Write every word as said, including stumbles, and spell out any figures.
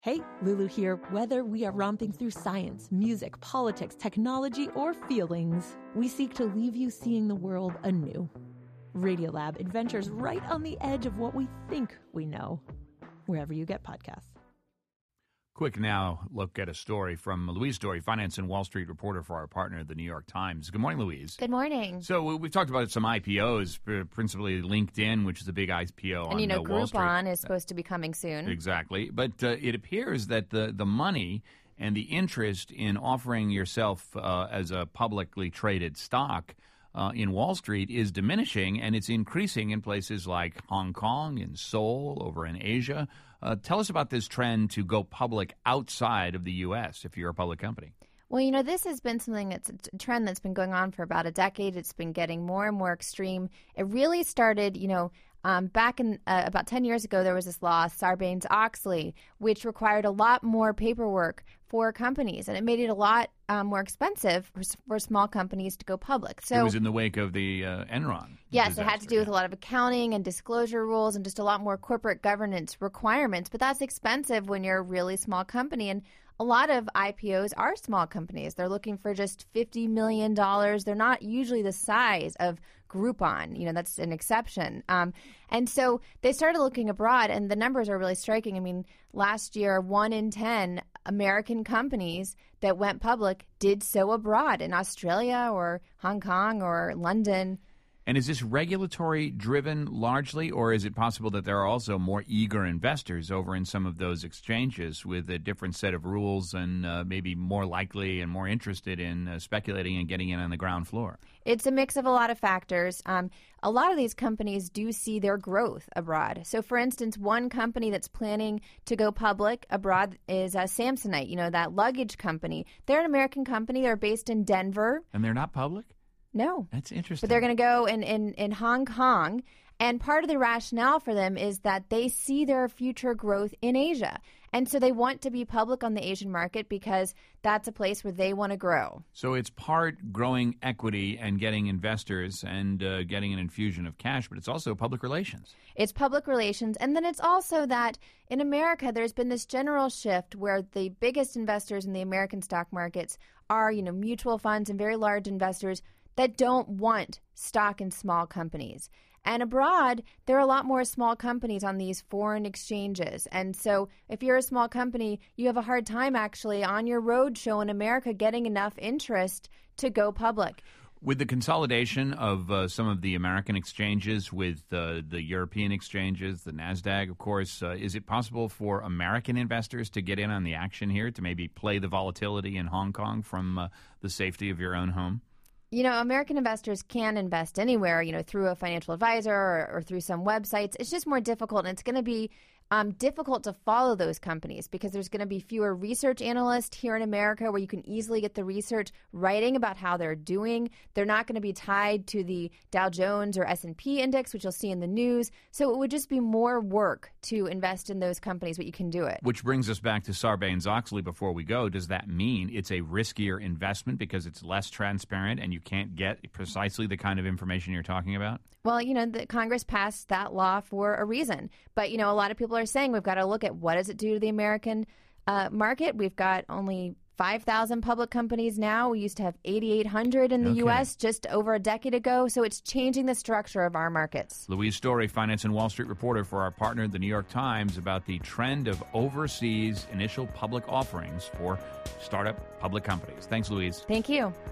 Hey, Lulu here. Whether we are romping through science, music, politics, technology, or feelings, we seek to leave you seeing the world anew. Radiolab adventures right on the edge of what we think we know, wherever you get podcasts. Quick now look at a story from Louise Story, finance and Wall Street reporter for our partner, the New York Times. Good morning, Louise. Good morning. So we've talked about some I P Os, principally LinkedIn, which is a big I P O on Wall Street. And, you know, Groupon is supposed to be coming soon. Exactly. But uh, it appears that the, the money and the interest in offering yourself uh, as a publicly traded stock uh, in Wall Street is diminishing, and it's increasing in places like Hong Kong and Seoul, over in Asia. Uh, tell us about this trend to go public outside of the U S if you're a public company. Well, you know, this has been something that's a trend that's been going on for about a decade. It's been getting more and more extreme. It really started, you know, um, back in uh, about ten years ago, there was this law, Sarbanes-Oxley, which required a lot more paperwork for companies, and it made it a lot um, more expensive for, for small companies to go public. So it was in the wake of the uh, Enron Yes, disaster. It had to do with a lot of accounting and disclosure rules and just a lot more corporate governance requirements. But that's expensive when you're a really small company. And a lot of I P Os are small companies. They're looking for just fifty million dollars. They're not usually the size of Groupon. You know, that's an exception. Um, and so they started looking abroad, and the numbers are really striking. I mean, last year, one in ten American companies that went public did so abroad in Australia or Hong Kong or London. And is this regulatory driven largely, or is it possible that there are also more eager investors over in some of those exchanges with a different set of rules and uh, maybe more likely and more interested in uh, speculating and getting in on the ground floor? It's a mix of a lot of factors. Um, a lot of these companies do see their growth abroad. So, for instance, one company that's planning to go public abroad is uh, Samsonite, you know, that luggage company. They're an American company. They're based in Denver. And they're not public? No. That's interesting. But they're going to go in, in, in Hong Kong. And part of the rationale for them is that they see their future growth in Asia. And so they want to be public on the Asian market because that's a place where they want to grow. So it's part growing equity and getting investors and uh, getting an infusion of cash, but it's also public relations. It's public relations. And then it's also that in America, there's been this general shift where the biggest investors in the American stock markets are, you know, mutual funds and very large investors that don't want stock in small companies. And abroad, there are a lot more small companies on these foreign exchanges. And so if you're a small company, you have a hard time actually on your roadshow in America getting enough interest to go public. With the consolidation of uh, some of the American exchanges with uh, the European exchanges, the NASDAQ, of course, uh, is it possible for American investors to get in on the action here, to maybe play the volatility in Hong Kong from uh, the safety of your own home? You know, American investors can invest anywhere, you know, through a financial advisor or, or through some websites. It's just more difficult, and it's going to be um, difficult to follow those companies because there's going to be fewer research analysts here in America where you can easily get the research writing about how they're doing. They're not going to be tied to the Dow Jones or S and P index, which you'll see in the news. So it would just be more work to invest in those companies, but you can do it. Which brings us back to Sarbanes-Oxley before we go. Does that mean it's a riskier investment because it's less transparent and you can't get precisely the kind of information you're talking about? Well, you know, the Congress passed that law for a reason. But, you know, a lot of people are saying we've got to look at what does it do to the American uh, market. We've got only five thousand public companies now. We used to have eighty-eight hundred in the okay. U S just over a decade ago. So it's changing the structure of our markets. Louise Story, finance and Wall Street reporter for our partner, the New York Times, about the trend of overseas initial public offerings for startup public companies. Thanks, Louise. Thank you.